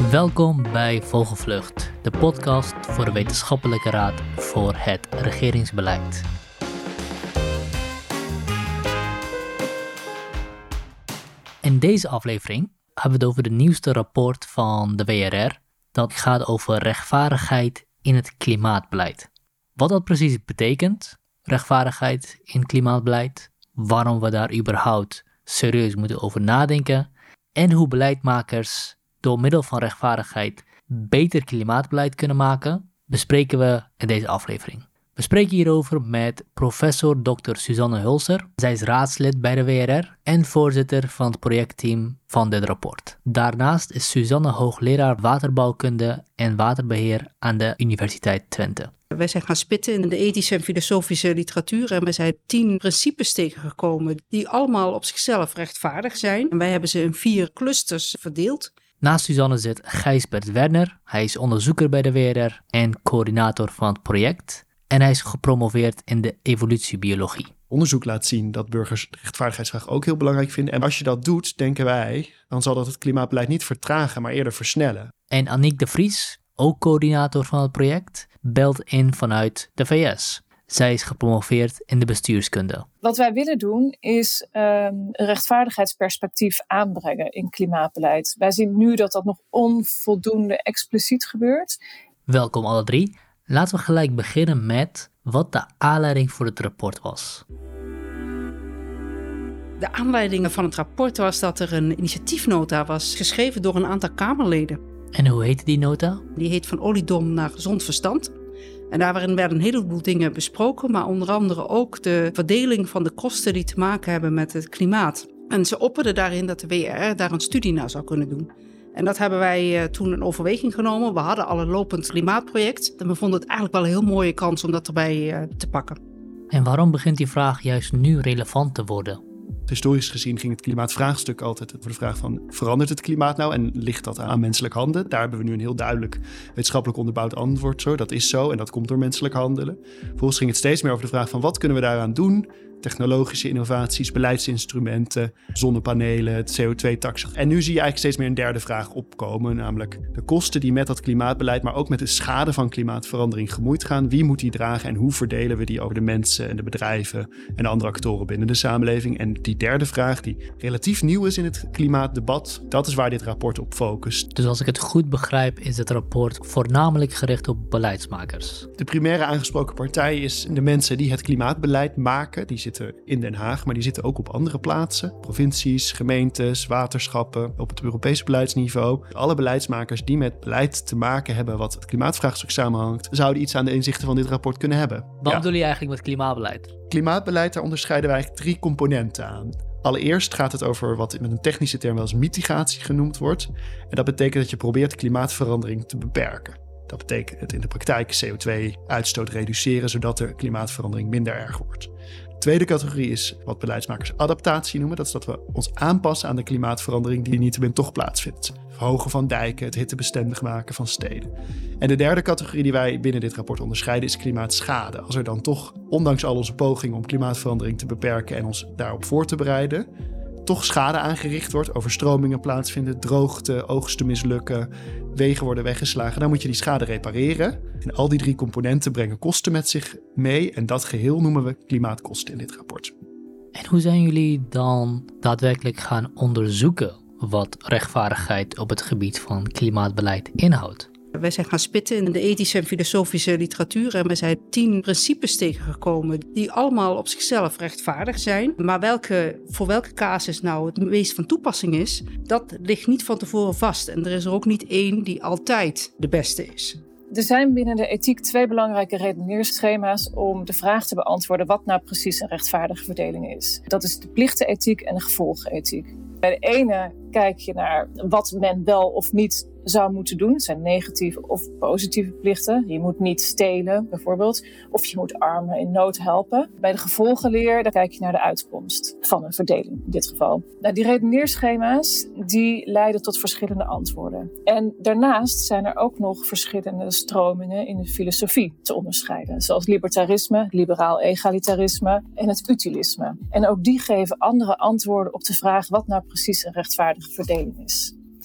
Welkom bij Vogelvlucht, de podcast voor de Wetenschappelijke Raad voor het Regeringsbeleid. In deze aflevering hebben we het over het nieuwste rapport van de WRR. Dat gaat over rechtvaardigheid in het klimaatbeleid. Wat dat precies betekent, rechtvaardigheid in klimaatbeleid, waarom we daar überhaupt serieus moeten over nadenken en hoe beleidmakers door middel van rechtvaardigheid beter klimaatbeleid kunnen maken, bespreken we in deze aflevering. We spreken hierover met professor Dr. Suzanne Hulser. Zij is raadslid bij de WRR en voorzitter van het projectteam van dit rapport. Daarnaast is Suzanne hoogleraar waterbouwkunde en waterbeheer aan de Universiteit Twente. Wij zijn gaan spitten in de ethische en filosofische literatuur en wij zijn 10 principes tegengekomen die allemaal op zichzelf rechtvaardig zijn. En wij hebben ze in 4 clusters verdeeld. Naast Suzanne zit Gijsbert Werner. Hij is onderzoeker bij de WRR en coördinator van het project. En hij is gepromoveerd in de evolutiebiologie. Onderzoek laat zien dat burgers de rechtvaardigheidsvraag ook heel belangrijk vinden. En als je dat doet, denken wij, dan zal dat het klimaatbeleid niet vertragen, maar eerder versnellen. En Aniek de Vries, ook coördinator van het project, belt in vanuit de VS. Zij is gepromoveerd in de bestuurskunde. Wat wij willen doen is een rechtvaardigheidsperspectief aanbrengen in klimaatbeleid. Wij zien nu dat dat nog onvoldoende expliciet gebeurt. Welkom alle 3. Laten we gelijk beginnen met wat de aanleiding voor het rapport was. De aanleiding van het rapport was dat er een initiatiefnota was geschreven door een aantal Kamerleden. En hoe heette die nota? Die heet Van oliedom naar gezond verstand. En daar werden een heleboel dingen besproken, maar onder andere ook de verdeling van de kosten die te maken hebben met het klimaat. En ze opperden daarin dat de WRR daar een studie naar zou kunnen doen. En dat hebben wij toen in overweging genomen. We hadden al een lopend klimaatproject en we vonden het eigenlijk wel een heel mooie kans om dat erbij te pakken. En waarom begint die vraag juist nu relevant te worden? Historisch gezien ging het klimaatvraagstuk altijd over de vraag van, verandert het klimaat nou en ligt dat aan menselijk handen? Daar hebben we nu een heel duidelijk wetenschappelijk onderbouwd antwoord. Dat is zo en dat komt door menselijk handelen. Vervolgens ging het steeds meer over de vraag van, wat kunnen we daaraan doen? Technologische innovaties, beleidsinstrumenten, zonnepanelen, het CO2-tax. En nu zie je eigenlijk steeds meer een derde vraag opkomen, namelijk de kosten die met dat klimaatbeleid, maar ook met de schade van klimaatverandering gemoeid gaan. Wie moet die dragen en hoe verdelen we die over de mensen en de bedrijven en de andere actoren binnen de samenleving? En die derde vraag, die relatief nieuw is in het klimaatdebat, dat is waar dit rapport op focust. Dus als ik het goed begrijp, is het rapport voornamelijk gericht op beleidsmakers. De primaire aangesproken partij is de mensen die het klimaatbeleid maken. Die zitten in Den Haag, maar die zitten ook op andere plaatsen. Provincies, gemeentes, waterschappen, op het Europese beleidsniveau. Alle beleidsmakers die met beleid te maken hebben wat het klimaatvraagstuk samenhangt, zouden iets aan de inzichten van dit rapport kunnen hebben. Wat bedoel je eigenlijk met klimaatbeleid? Klimaatbeleid, daar onderscheiden we eigenlijk 3 componenten aan. Allereerst gaat het over wat met een technische term wel eens mitigatie genoemd wordt. En dat betekent dat je probeert klimaatverandering te beperken. Dat betekent in de praktijk CO2-uitstoot reduceren, zodat de klimaatverandering minder erg wordt. De tweede categorie is wat beleidsmakers adaptatie noemen. Dat is dat we ons aanpassen aan de klimaatverandering die niettemin toch plaatsvindt. Het verhogen van dijken, het hittebestendig maken van steden. En de derde categorie die wij binnen dit rapport onderscheiden is klimaatschade. Als er dan toch, ondanks al onze pogingen om klimaatverandering te beperken en ons daarop voor te bereiden, toch schade aangericht wordt, overstromingen plaatsvinden, droogte, oogsten mislukken, wegen worden weggeslagen, dan moet je die schade repareren. En al die 3 componenten brengen kosten met zich mee en dat geheel noemen we klimaatkosten in dit rapport. En hoe zijn jullie dan daadwerkelijk gaan onderzoeken wat rechtvaardigheid op het gebied van klimaatbeleid inhoudt? Wij zijn gaan spitten in de ethische en filosofische literatuur en we zijn 10 principes tegengekomen die allemaal op zichzelf rechtvaardig zijn. Maar voor welke casus nou het meest van toepassing is, dat ligt niet van tevoren vast. En er is er ook niet één die altijd de beste is. Er zijn binnen de ethiek 2 belangrijke redeneerschema's om de vraag te beantwoorden wat nou precies een rechtvaardige verdeling is. Dat is de plichtenethiek en de gevolgenethiek. Bij de ene kijk je naar wat men wel of niet zou moeten doen. Het zijn negatieve of positieve plichten. Je moet niet stelen bijvoorbeeld. Of je moet armen in nood helpen. Bij de gevolgenleer dan kijk je naar de uitkomst van een verdeling in dit geval. Nou, die redeneerschema's die leiden tot verschillende antwoorden. En daarnaast zijn er ook nog verschillende stromingen in de filosofie te onderscheiden. Zoals libertarisme, liberaal egalitarisme en het utilisme. En ook die geven andere antwoorden op de vraag wat nou precies een rechtvaardige verdeling is.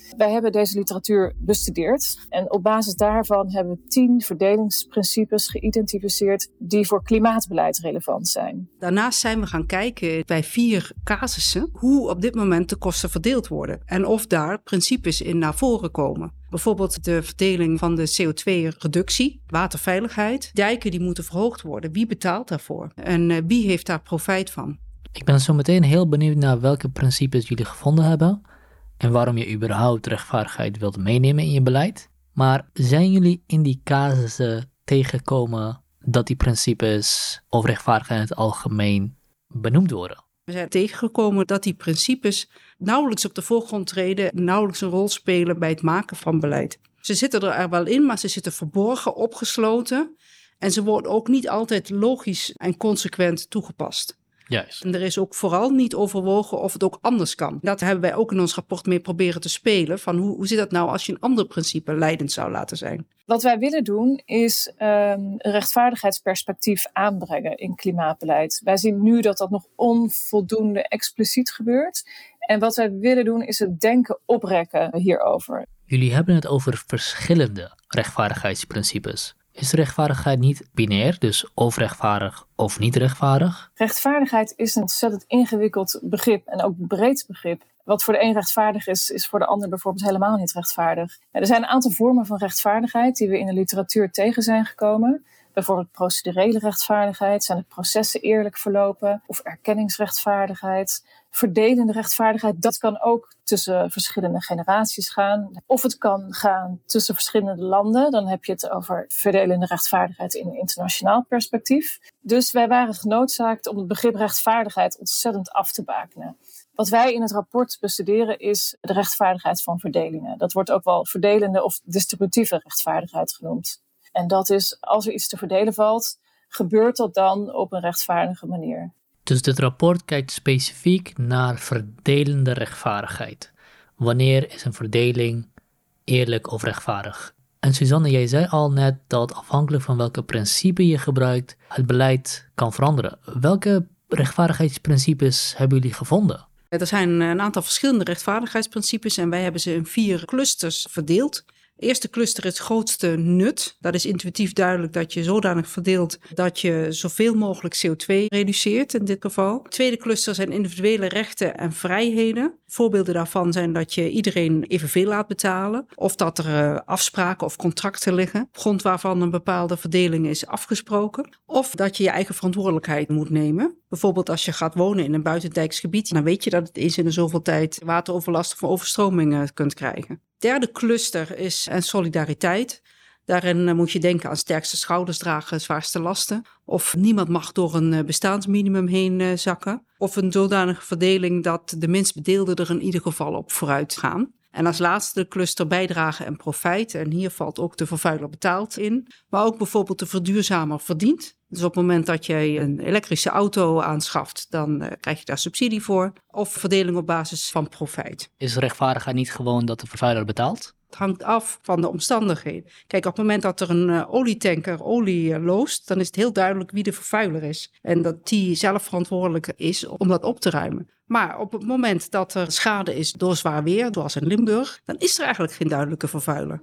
Wij hebben deze literatuur bestudeerd en op basis daarvan hebben we 10 verdelingsprincipes geïdentificeerd die voor klimaatbeleid relevant zijn. Daarnaast zijn we gaan kijken bij 4 casussen hoe op dit moment de kosten verdeeld worden en of daar principes in naar voren komen. Bijvoorbeeld de verdeling van de CO2-reductie, waterveiligheid. Dijken die moeten verhoogd worden. Wie betaalt daarvoor? En wie heeft daar profijt van? Ik ben zo meteen heel benieuwd naar welke principes jullie gevonden hebben en waarom je überhaupt rechtvaardigheid wilt meenemen in je beleid. Maar zijn jullie in die casussen tegengekomen dat die principes of rechtvaardigheid in het algemeen benoemd worden? We zijn tegengekomen dat die principes nauwelijks op de voorgrond treden, nauwelijks een rol spelen bij het maken van beleid. Ze zitten er wel in, maar ze zitten verborgen, opgesloten en ze worden ook niet altijd logisch en consequent toegepast. Juist. En er is ook vooral niet overwogen of het ook anders kan. Dat hebben wij ook in ons rapport mee proberen te spelen. Van hoe zit dat nou als je een ander principe leidend zou laten zijn? Wat wij willen doen is een rechtvaardigheidsperspectief aanbrengen in klimaatbeleid. Wij zien nu dat dat nog onvoldoende expliciet gebeurt. En wat wij willen doen is het denken oprekken hierover. Jullie hebben het over verschillende rechtvaardigheidsprincipes. Is rechtvaardigheid niet binair, dus of rechtvaardig of niet rechtvaardig? Rechtvaardigheid is een ontzettend ingewikkeld begrip en ook breed begrip. Wat voor de een rechtvaardig is voor de ander bijvoorbeeld helemaal niet rechtvaardig. Er zijn een aantal vormen van rechtvaardigheid die we in de literatuur tegen zijn gekomen. Bijvoorbeeld procedurele rechtvaardigheid, zijn de processen eerlijk verlopen, of erkenningsrechtvaardigheid. Verdelende rechtvaardigheid, dat kan ook tussen verschillende generaties gaan. Of het kan gaan tussen verschillende landen. Dan heb je het over verdelende rechtvaardigheid in een internationaal perspectief. Dus wij waren genoodzaakt om het begrip rechtvaardigheid ontzettend af te bakenen. Wat wij in het rapport bestuderen is de rechtvaardigheid van verdelingen. Dat wordt ook wel verdelende of distributieve rechtvaardigheid genoemd. En dat is, als er iets te verdelen valt, gebeurt dat dan op een rechtvaardige manier. Dus dit rapport kijkt specifiek naar verdelende rechtvaardigheid. Wanneer is een verdeling eerlijk of rechtvaardig? En Suzanne, jij zei al net dat afhankelijk van welke principe je gebruikt, het beleid kan veranderen. Welke rechtvaardigheidsprincipes hebben jullie gevonden? Er zijn een aantal verschillende rechtvaardigheidsprincipes en wij hebben ze in 4 clusters verdeeld. Het eerste cluster is het grootste nut. Dat is intuïtief duidelijk dat je zodanig verdeelt dat je zoveel mogelijk CO2 reduceert in dit geval. Het tweede cluster zijn individuele rechten en vrijheden. Voorbeelden daarvan zijn dat je iedereen evenveel laat betalen. Of dat er afspraken of contracten liggen op grond waarvan een bepaalde verdeling is afgesproken. Of dat je je eigen verantwoordelijkheid moet nemen. Bijvoorbeeld als je gaat wonen in een buitendijks gebied, dan weet je dat het eens in de zoveel tijd wateroverlast of overstromingen kunt krijgen. Derde cluster is solidariteit. Daarin moet je denken aan sterkste schouders dragen, zwaarste lasten. Of niemand mag door een bestaansminimum heen zakken. Of een zodanige verdeling dat de minst bedeelden er in ieder geval op vooruit gaan. En als laatste de cluster bijdrage en profijt. En hier valt ook de vervuiler betaalt in. Maar ook bijvoorbeeld de verduurzamer verdient. Dus op het moment dat jij een elektrische auto aanschaft, dan krijg je daar subsidie voor. Of verdeling op basis van profijt. Is rechtvaardigheid niet gewoon dat de vervuiler betaalt? Het hangt af van de omstandigheden. Kijk, op het moment dat er een olietanker olie loost, dan is het heel duidelijk wie de vervuiler is. En dat die zelf verantwoordelijk is om dat op te ruimen. Maar op het moment dat er schade is door zwaar weer, zoals in Limburg, dan is er eigenlijk geen duidelijke vervuiler.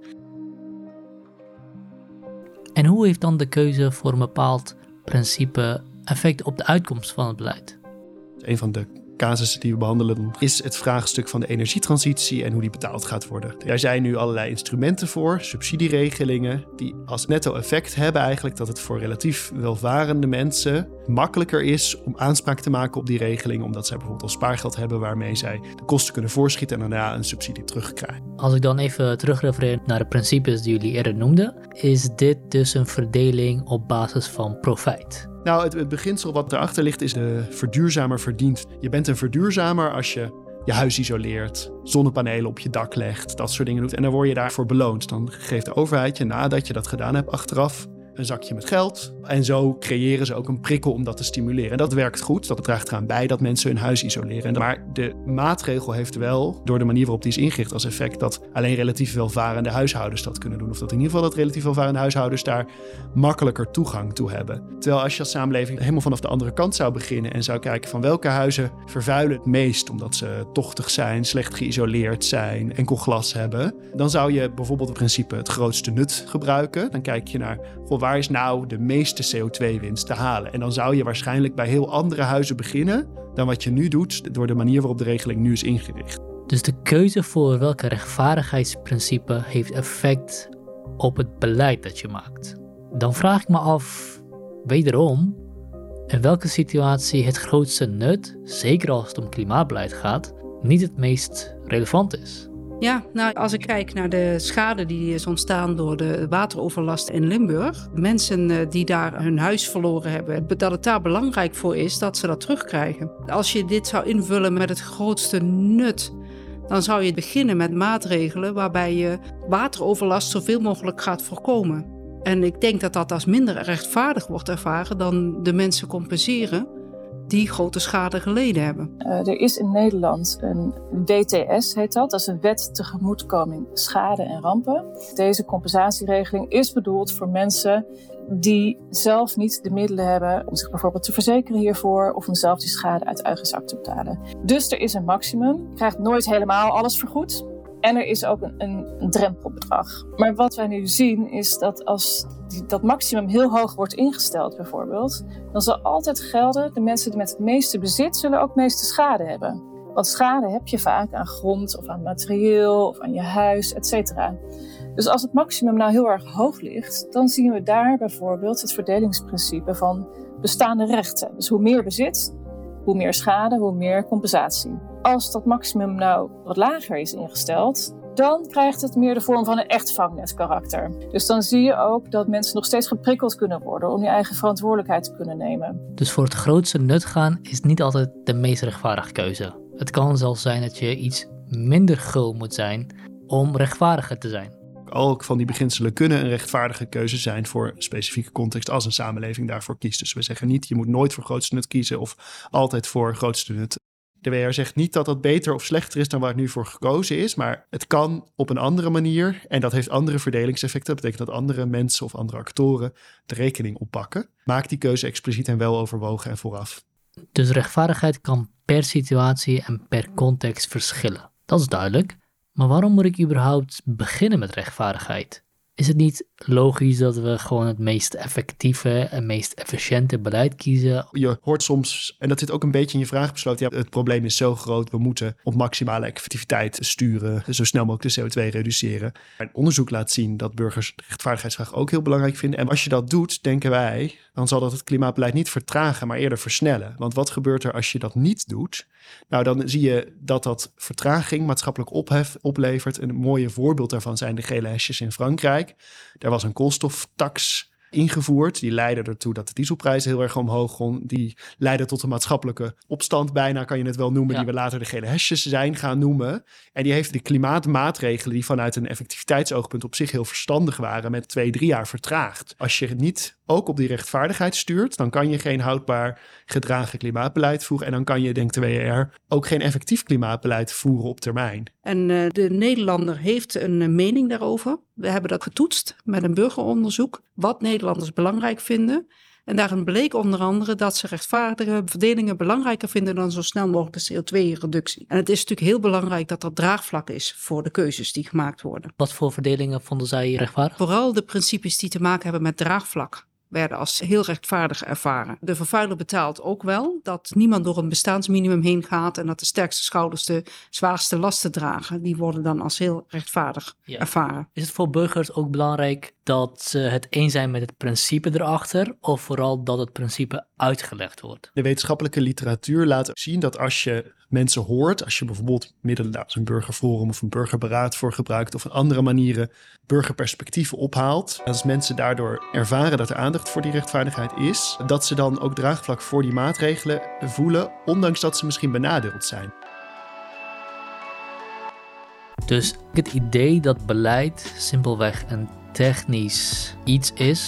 En hoe heeft dan de keuze voor een bepaald principe effect op de uitkomst van het beleid? Een van de casussen die we behandelen is het vraagstuk van de energietransitie en hoe die betaald gaat worden. Daar zijn nu allerlei instrumenten voor, subsidieregelingen, die als netto effect hebben eigenlijk dat het voor relatief welvarende mensen makkelijker is om aanspraak te maken op die regeling, omdat zij bijvoorbeeld al spaargeld hebben waarmee zij de kosten kunnen voorschieten en daarna een subsidie terugkrijgen. Als ik dan even terugrefereer naar de principes die jullie eerder noemden, is dit dus een verdeling op basis van profijt? Nou, het beginsel wat erachter ligt is de verduurzamer verdient. Je bent een verduurzamer als je je huis isoleert, zonnepanelen op je dak legt, dat soort dingen doet. En dan word je daarvoor beloond. Dan geeft de overheid je, nadat je dat gedaan hebt achteraf, een zakje met geld. En zo creëren ze ook een prikkel om dat te stimuleren. En dat werkt goed. Dat draagt eraan bij dat mensen hun huis isoleren. Maar de maatregel heeft wel, door de manier waarop die is ingericht, als effect dat alleen relatief welvarende huishoudens dat kunnen doen. Of dat in ieder geval dat relatief welvarende huishoudens daar makkelijker toegang toe hebben. Terwijl als je als samenleving helemaal vanaf de andere kant zou beginnen en zou kijken van welke huizen vervuilen het meest omdat ze tochtig zijn, slecht geïsoleerd zijn, enkel glas hebben, dan zou je bijvoorbeeld het principe het grootste nut gebruiken. Dan kijk je naar waar is nou de meeste CO2-winst te halen. En dan zou je waarschijnlijk bij heel andere huizen beginnen dan wat je nu doet door de manier waarop de regeling nu is ingericht. Dus de keuze voor welke rechtvaardigheidsprincipe heeft effect op het beleid dat je maakt. Dan vraag ik me af, wederom, in welke situatie het grootste nut, zeker als het om klimaatbeleid gaat, niet het meest relevant is. Ja, nou, als ik kijk naar de schade die is ontstaan door de wateroverlast in Limburg. Mensen die daar hun huis verloren hebben, dat het daar belangrijk voor is dat ze dat terugkrijgen. Als je dit zou invullen met het grootste nut, dan zou je beginnen met maatregelen waarbij je wateroverlast zoveel mogelijk gaat voorkomen. En ik denk dat dat als minder rechtvaardig wordt ervaren dan de mensen compenseren die grote schade geleden hebben. Er is in Nederland een WTS, heet dat. Dat is een wet tegemoetkoming schade en rampen. Deze compensatieregeling is bedoeld voor mensen die zelf niet de middelen hebben om zich bijvoorbeeld te verzekeren hiervoor of om zelf die schade uit eigen zak te betalen. Dus er is een maximum. Je krijgt nooit helemaal alles vergoed. En er is ook een drempelbedrag. Maar wat wij nu zien is dat als dat maximum heel hoog wordt ingesteld bijvoorbeeld, dan zal altijd gelden, de mensen die met het meeste bezit zullen ook het meeste schade hebben. Want schade heb je vaak aan grond of aan materieel of aan je huis, et cetera. Dus als het maximum nou heel erg hoog ligt, dan zien we daar bijvoorbeeld het verdelingsprincipe van bestaande rechten. Dus hoe meer bezit, hoe meer schade, hoe meer compensatie. Als dat maximum nou wat lager is ingesteld, dan krijgt het meer de vorm van een echt vangnet-karakter. Dus dan zie je ook dat mensen nog steeds geprikkeld kunnen worden om je eigen verantwoordelijkheid te kunnen nemen. Dus voor het grootste nut gaan is niet altijd de meest rechtvaardige keuze. Het kan zelfs zijn dat je iets minder gul moet zijn om rechtvaardiger te zijn. Ook van die beginselen kunnen een rechtvaardige keuze zijn voor een specifieke context als een samenleving daarvoor kiest. Dus we zeggen niet, je moet nooit voor grootste nut kiezen of altijd voor grootste nut. De WR zegt niet dat dat beter of slechter is dan waar het nu voor gekozen is, maar het kan op een andere manier en dat heeft andere verdelingseffecten. Dat betekent dat andere mensen of andere actoren de rekening oppakken. Maak die keuze expliciet en wel overwogen en vooraf. Dus rechtvaardigheid kan per situatie en per context verschillen. Dat is duidelijk. Maar waarom moet ik überhaupt beginnen met rechtvaardigheid? Is het niet logisch dat we gewoon het meest effectieve en meest efficiënte beleid kiezen? Je hoort soms, en dat zit ook een beetje in je vraag besloten, ja, het probleem is zo groot, we moeten op maximale effectiviteit sturen, zo snel mogelijk de CO2 reduceren. En onderzoek laat zien dat burgers de rechtvaardigheidsvraag ook heel belangrijk vinden. En als je dat doet, denken wij, dan zal dat het klimaatbeleid niet vertragen, maar eerder versnellen. Want wat gebeurt er als je dat niet doet? Nou, dan zie je dat vertraging maatschappelijk ophef oplevert. Een mooie voorbeeld daarvan zijn de gele hesjes in Frankrijk. Daar was een koolstoftax ingevoerd. Die leidde ertoe dat de dieselprijzen heel erg omhoog gingen. Die leidde tot een maatschappelijke opstand bijna, kan je het wel noemen, die we later de gele hesjes zijn gaan noemen. En die heeft de klimaatmaatregelen die vanuit een effectiviteitsoogpunt op zich heel verstandig waren met 2-3 jaar vertraagd. Als je het niet ook op die rechtvaardigheid stuurt, dan kan je geen houdbaar gedragen klimaatbeleid voeren. En dan kan je, denkt de WR, ook geen effectief klimaatbeleid voeren op termijn. En de Nederlander heeft een mening daarover. We hebben dat getoetst met een burgeronderzoek, wat Nederlanders belangrijk vinden. En daarin bleek onder andere dat ze rechtvaardige verdelingen belangrijker vinden dan zo snel mogelijk de CO2-reductie. En het is natuurlijk heel belangrijk dat er draagvlak is voor de keuzes die gemaakt worden. Wat voor verdelingen vonden zij rechtvaardig? Vooral de principes die te maken hebben met draagvlak werden als heel rechtvaardig ervaren. De vervuiler betaalt ook wel dat niemand door een bestaansminimum heen gaat en dat de sterkste schouders de zwaarste lasten dragen. Die worden dan als heel rechtvaardig ervaren. Is het voor burgers ook belangrijk dat ze het eens zijn met het principe erachter of vooral dat het principe uitgelegd wordt? De wetenschappelijke literatuur laat zien dat als je mensen hoort, als je bijvoorbeeld middelen als een burgerforum of een burgerberaad voor gebruikt of op andere manieren burgerperspectieven ophaalt, als mensen daardoor ervaren dat er aandacht voor die rechtvaardigheid is, dat ze dan ook draagvlak voor die maatregelen voelen, ondanks dat ze misschien benadeeld zijn. Dus het idee dat beleid simpelweg een technisch iets is,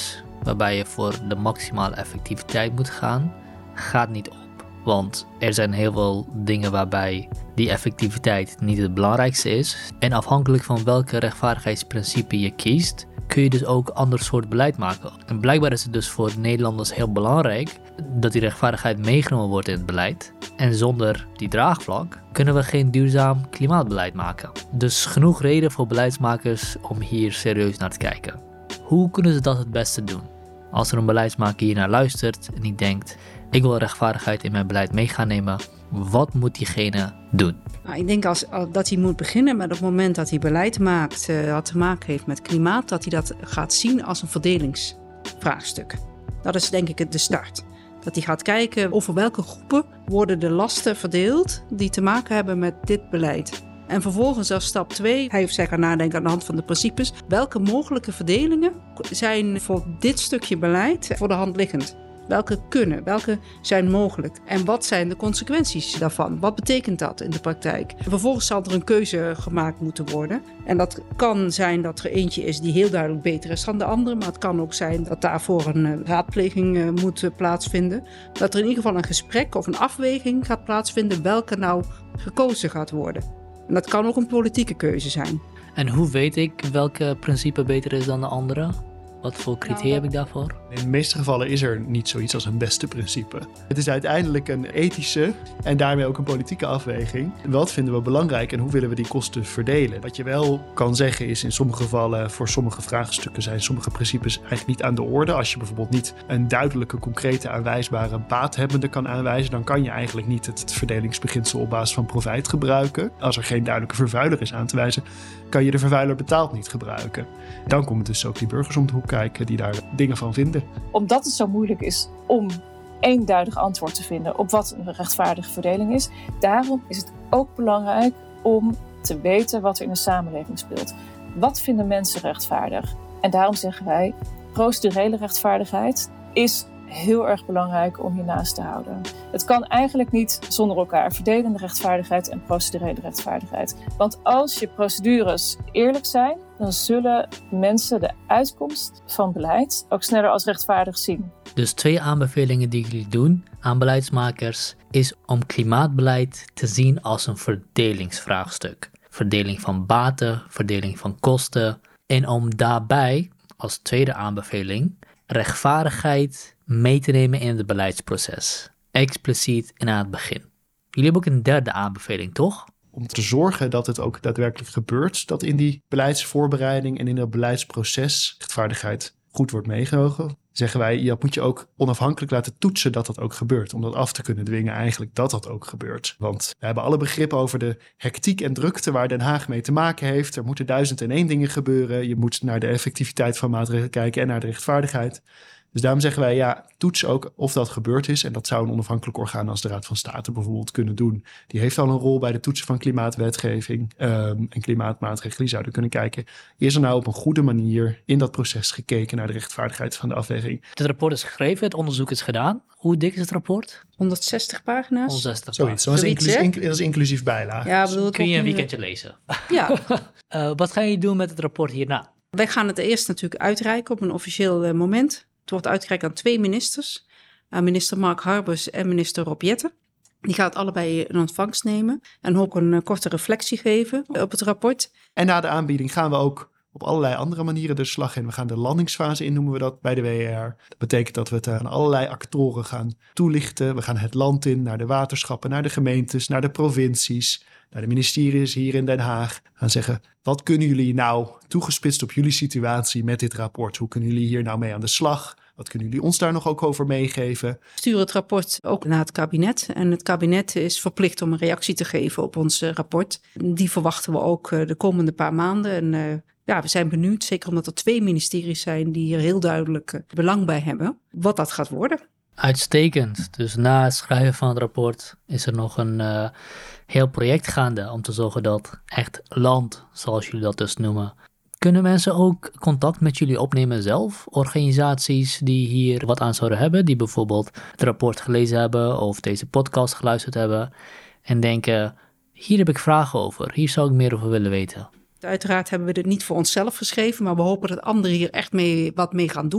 waarbij je voor de maximale effectiviteit moet gaan, gaat niet op. Want er zijn heel veel dingen waarbij die effectiviteit niet het belangrijkste is. En afhankelijk van welke rechtvaardigheidsprincipe je kiest, kun je dus ook ander soort beleid maken. En blijkbaar is het dus voor Nederlanders heel belangrijk dat die rechtvaardigheid meegenomen wordt in het beleid. En zonder die draagvlak kunnen we geen duurzaam klimaatbeleid maken. Dus genoeg reden voor beleidsmakers om hier serieus naar te kijken. Hoe kunnen ze dat het beste doen? Als er een beleidsmaker hier naar luistert en die denkt, ik wil rechtvaardigheid in mijn beleid mee gaan nemen, wat moet diegene doen? Nou, ik denk dat hij moet beginnen met op het moment dat hij beleid maakt, wat te maken heeft met klimaat, dat hij dat gaat zien als een verdelingsvraagstuk. Dat is denk ik de start. Dat hij gaat kijken over welke groepen worden de lasten verdeeld die te maken hebben met dit beleid. En vervolgens als stap 2, hij of zij gaat nadenken aan de hand van de principes, welke mogelijke verdelingen zijn voor dit stukje beleid voor de hand liggend. Welke kunnen, welke zijn mogelijk en wat zijn de consequenties daarvan? Wat betekent dat in de praktijk? Vervolgens zal er een keuze gemaakt moeten worden. En dat kan zijn dat er eentje is die heel duidelijk beter is dan de andere. Maar het kan ook zijn dat daarvoor een raadpleging moet plaatsvinden. Dat er in ieder geval een gesprek of een afweging gaat plaatsvinden welke nou gekozen gaat worden. En dat kan ook een politieke keuze zijn. En hoe weet ik welke principe beter is dan de andere? Wat voor criteria heb ik daarvoor? In de meeste gevallen is er niet zoiets als een beste principe. Het is uiteindelijk een ethische en daarmee ook een politieke afweging. Wat vinden we belangrijk en hoe willen we die kosten verdelen? Wat je wel kan zeggen is in sommige gevallen, voor sommige vraagstukken zijn sommige principes eigenlijk niet aan de orde. Als je bijvoorbeeld niet een duidelijke, concrete, aanwijsbare baathebbende kan aanwijzen, dan kan je eigenlijk niet het verdelingsbeginsel op basis van profijt gebruiken. Als er geen duidelijke vervuiler is aan te wijzen, kan je de vervuiler betaalt niet gebruiken. Dan komen dus ook die burgers om de hoek kijken die daar dingen van vinden. Omdat het zo moeilijk is om eenduidig antwoord te vinden op wat een rechtvaardige verdeling is, daarom is het ook belangrijk om te weten wat er in de samenleving speelt. Wat vinden mensen rechtvaardig? En daarom zeggen wij, procedurele rechtvaardigheid is heel erg belangrijk om hiernaast te houden. Het kan eigenlijk niet zonder elkaar, verdelende rechtvaardigheid en procedurele rechtvaardigheid. Want als je procedures eerlijk zijn, dan zullen mensen de uitkomst van beleid ook sneller als rechtvaardig zien. Dus 2 aanbevelingen die jullie doen aan beleidsmakers is om klimaatbeleid te zien als een verdelingsvraagstuk. Verdeling van baten, verdeling van kosten. En om daarbij, als tweede aanbeveling, rechtvaardigheid mee te nemen in het beleidsproces. Expliciet en aan het begin. Jullie hebben ook een derde aanbeveling, toch? Om te zorgen dat het ook daadwerkelijk gebeurt, dat in die beleidsvoorbereiding en in het beleidsproces rechtvaardigheid goed wordt meegenomen, zeggen wij, dat moet je ook onafhankelijk laten toetsen dat dat ook gebeurt. Om dat af te kunnen dwingen eigenlijk dat dat ook gebeurt. Want we hebben alle begrip over de hectiek en drukte waar Den Haag mee te maken heeft. Er moeten 1001 dingen gebeuren. Je moet naar de effectiviteit van maatregelen kijken en naar de rechtvaardigheid. Dus daarom zeggen wij, toets ook of dat gebeurd is. En dat zou een onafhankelijk orgaan als de Raad van State bijvoorbeeld kunnen doen. Die heeft al een rol bij de toetsen van klimaatwetgeving en klimaatmaatregelen. Die zouden kunnen kijken, is er nou op een goede manier in dat proces gekeken naar de rechtvaardigheid van de afweging? Het rapport is geschreven, het onderzoek is gedaan. Hoe dik is het rapport? 160 pagina's. 160 Zoiets, dat is inclusief bijlage. Ja, bedoel, kun je een weekendje lezen. Ja. Wat ga je doen met het rapport hierna? Wij gaan het eerst natuurlijk uitreiken op een officieel moment. Het wordt uitgereikt aan 2 ministers. Aan minister Mark Harbers en minister Rob Jetten. Die gaat allebei in ontvangst nemen. En ook een korte reflectie geven op het rapport. En na de aanbieding gaan we ook op allerlei andere manieren de slag in. We gaan de landingsfase in, noemen we dat bij de WER. Dat betekent dat we het aan allerlei actoren gaan toelichten. We gaan het land in, naar de waterschappen, naar de gemeentes, naar de provincies, naar de ministeries hier in Den Haag. We gaan zeggen, wat kunnen jullie nou toegespitst op jullie situatie met dit rapport? Hoe kunnen jullie hier nou mee aan de slag? Wat kunnen jullie ons daar nog ook over meegeven? We sturen het rapport ook naar het kabinet. En het kabinet is verplicht om een reactie te geven op ons rapport. Die verwachten we ook de komende paar maanden. En we zijn benieuwd, zeker omdat er 2 ministeries zijn die hier heel duidelijk belang bij hebben, wat dat gaat worden. Uitstekend. Dus na het schrijven van het rapport is er nog een heel project gaande om te zorgen dat echt land, zoals jullie dat dus noemen. Kunnen mensen ook contact met jullie opnemen zelf? Organisaties die hier wat aan zouden hebben, die bijvoorbeeld het rapport gelezen hebben of deze podcast geluisterd hebben en denken, hier heb ik vragen over, hier zou ik meer over willen weten. Uiteraard hebben we dit niet voor onszelf geschreven, maar we hopen dat anderen hier echt wat mee gaan doen.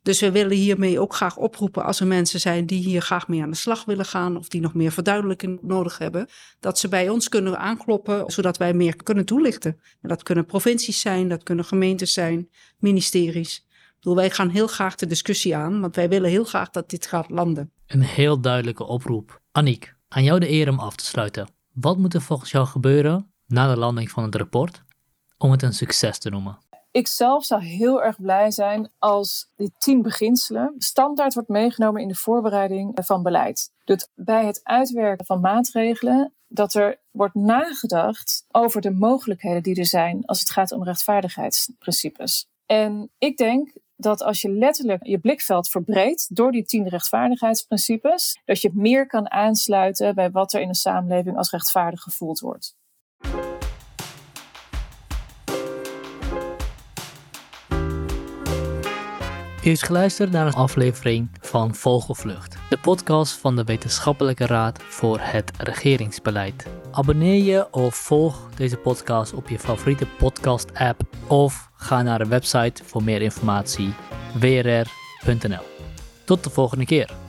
Dus we willen hiermee ook graag oproepen als er mensen zijn die hier graag mee aan de slag willen gaan of die nog meer verduidelijking nodig hebben, dat ze bij ons kunnen aankloppen, zodat wij meer kunnen toelichten. En dat kunnen provincies zijn, dat kunnen gemeentes zijn, ministeries. Wij gaan heel graag de discussie aan, want wij willen heel graag dat dit gaat landen. Een heel duidelijke oproep. Aniek, aan jou de eer om af te sluiten. Wat moet er volgens jou gebeuren na de landing van het rapport om het een succes te noemen? Ik zelf zou heel erg blij zijn als die 10 beginselen standaard wordt meegenomen in de voorbereiding van beleid. Dus bij het uitwerken van maatregelen dat er wordt nagedacht over de mogelijkheden die er zijn als het gaat om rechtvaardigheidsprincipes. En ik denk dat als je letterlijk je blikveld verbreedt door die 10 rechtvaardigheidsprincipes, dat je meer kan aansluiten bij wat er in de samenleving als rechtvaardig gevoeld wordt. U heeft geluisterd naar een aflevering van Vogelvlucht, de podcast van de Wetenschappelijke Raad voor het Regeringsbeleid. Abonneer je of volg deze podcast op je favoriete podcast-app of ga naar de website voor meer informatie wrr.nl. Tot de volgende keer.